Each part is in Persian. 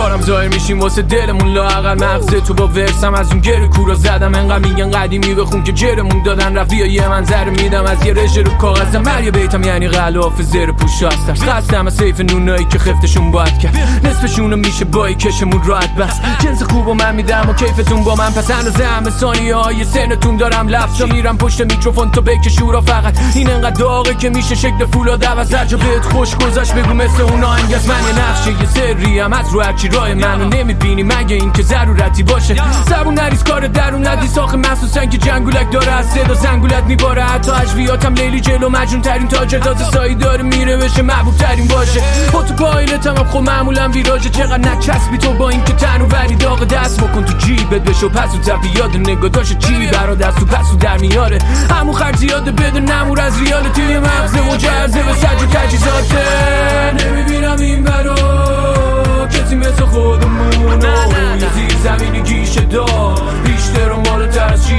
بارم ظاهر میشیم واسه دلمون لااقل مغز تو با ورسم از اون گره کورا زدم انقدر میگن قدیمی بخون که جرمون دادن رفت بیا یه منظر میدم از یه رژه رو کاغذم مریا بیتم یعنی غلاف زیر پوش هستم خستم از سیف نونایی که خفتشون باید کرد نصفشونو میشه بایی کشمون راحت بس جنس خوبو من میدم و کیفتون با من پس اندازه همه ثانیه های سنتون دارم لفظا میرم پشت میکروفون تو بکشورا فقط این انقدر داغه که میشه شکل فولاد عوض هر جا بهت خوش گذاشت بگو مثل اون آهنگ از من یه نقشه یه سری هم از رو هرچی راه منو نمیبینی مگه این که ضرورتی باشه زبون نریز کار درون ندی ساخه محسوسن که جنگولک داره از صدا زنگولت میباره حتی حجویاتم لیلی جلو مجنون ترین تاجر تازه سایی داره میره بشه محبوب ترین باشه خودتو پایلتم هم خب معمولا ویراجه چقدر نچسبی تو با این که تنو وری داغ دست بکن تو جیبت بشو پس و تفی یاد نگاه داشت چی برا دست و پس و در میاره همون خرج زیاده بده نمور از ریال توی مغزه و جرزه به سج و تجیزاته نمیبینم این برا کسی مثل خودمونو یه زیر زمینی گیشه دار بیشتر و مالتر از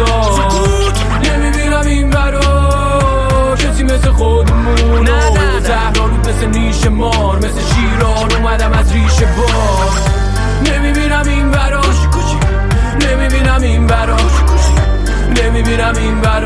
6000 نمیبینم این برا کسی مثل خودمونو زهرا رود مثل نیش مار مثل شیران اومدم از ریشه بار نمیبینم این برا نمیبینم این برا نمیبینم این برا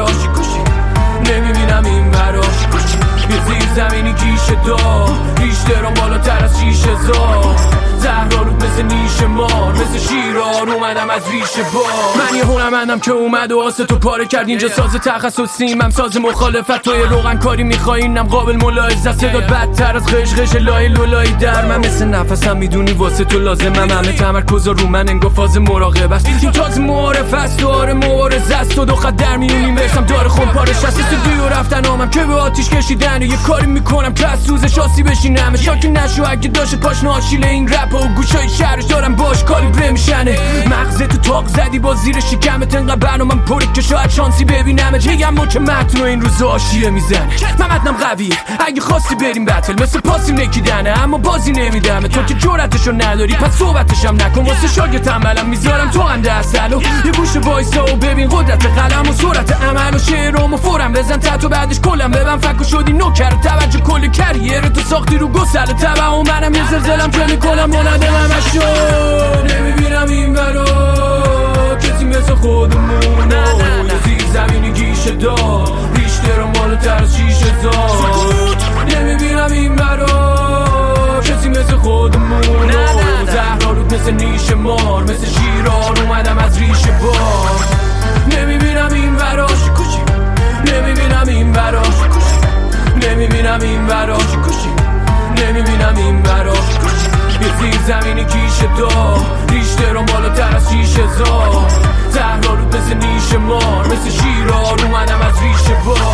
نمیبینم این برا یه زیر زمینی گیشه دار بیشتر و بالاتر از 6000 زهرا رود مثل نیش مار مثل شیران اومدم از ریشه بار من یه هنرمندم که اومد و آسه تو پاره کرد اینجا ساز تخصصیم هم ساز مخالفت توی روغن کاری میخوای اینم قابل ملاحظه صدات بدتر از قشقش لای لولایی در من مثل نفسم میدونی واسه تو لازمم همه تمرکز رو من انگار فاز مراقب است این تازه معارف است داره مبارزه است و دو خط در میونیم برسم داره خون پارش هست استودیو رفتن آمم که به آتیش کشیدن یه کاری میکنم که از سوزش آسی بشینم شاکی نشو اگه داشت پاشنه آشیل این رپ و گوشای شهرش دارم باش کالیبره میشنه مغزه تو تاق زدی با زیر شکمت انقدر برنامم پره که شاید شانسی ببینم جگم ما که متن و این روزا آشیه میزنه من متنم قویه اگه خواستی بریم بتل مثل پاسی نکیدنه اما بازی نمیدم تو که جرأتشو نداری پس صحبتشم نکن واسه شاگه تنبلم میذارم تو انده اصل و یه گوشه وایسا و ببین قدرت قلم و سرعت عمل و شعرام و فورم بزن تتو بعدش کلم ببن فکر شدی نوکر توجه کل کریر تو ساختی رو گسل تبع و منم یه زلزلم که میکنم مانده همشو نمیبینم این برا کسی مثل خودمونو یه زیر زمینی گیشه دار بیشتر و مالتر از 6000 نمیبینم این برا کسی مثل خودمونو زهرا رود مثل نیش مار مثل شیران اومدم از ریشه بار نمیبینم این برا نمیبینم این برا نمیبینم این برا نمیبینم این برا یه زیر زمینی کیشه دار ریشتر و بالاتر از 6000 زهرا رود مثل نیش مار مثل شیران اومدم از ریشه بار